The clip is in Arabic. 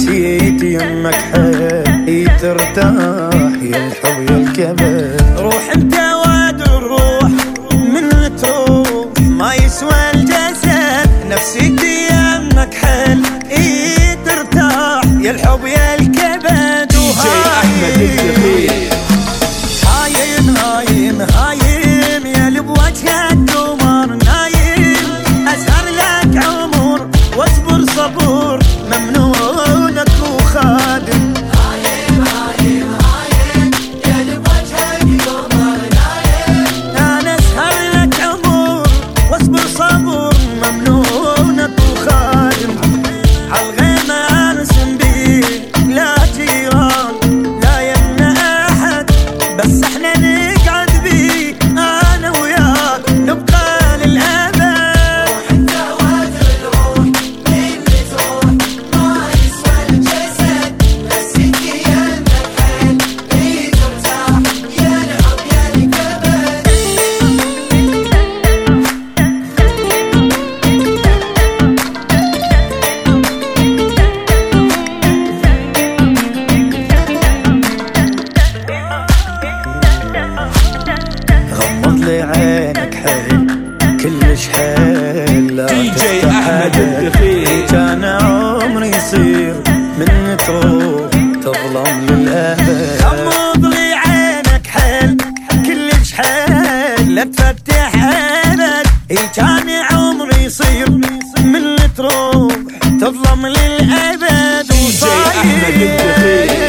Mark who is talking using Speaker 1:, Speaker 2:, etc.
Speaker 1: نسيت يمك حي ترتاح يا الحب يا الكبد.
Speaker 2: روح انت واد الروح من تروح ما يسوى الجسد، نفسيتي يمك حل ترتاح يا الحب يا الكبد.
Speaker 3: دي جي احمد الدخيل.
Speaker 2: هايم هايم هايم يا اللي بوجه القمر نايم، اسهر لك عمر واصبر صبور ممنونك وخادم.
Speaker 4: هايم هايم هايم يا اللي بوجه القمر نايم،
Speaker 2: انا اسهر لك عمر واصبر صبور ممنونك وخادم. عالغيمة ارسم بيك لا جيران لا يمنع احد، بس احنا نقعد بيك انا وياك نبقى للابد.
Speaker 4: انت واد الروح من تروح ما يسوى الجسد، نسيتي يمك حيل ترتاح يا الحب يا الكبد.
Speaker 1: غمض لي عينك حيل كلش حيل لا
Speaker 3: دي جي احمد الدخيل.
Speaker 1: كان عمري يصير من تروح تظلم للأبد.
Speaker 2: غمض لي عينك حيل كلش حيل لا تفتح ابد، كان عمري يصير من تروح تظلم للابد.
Speaker 3: دي جي احمد الدخيل.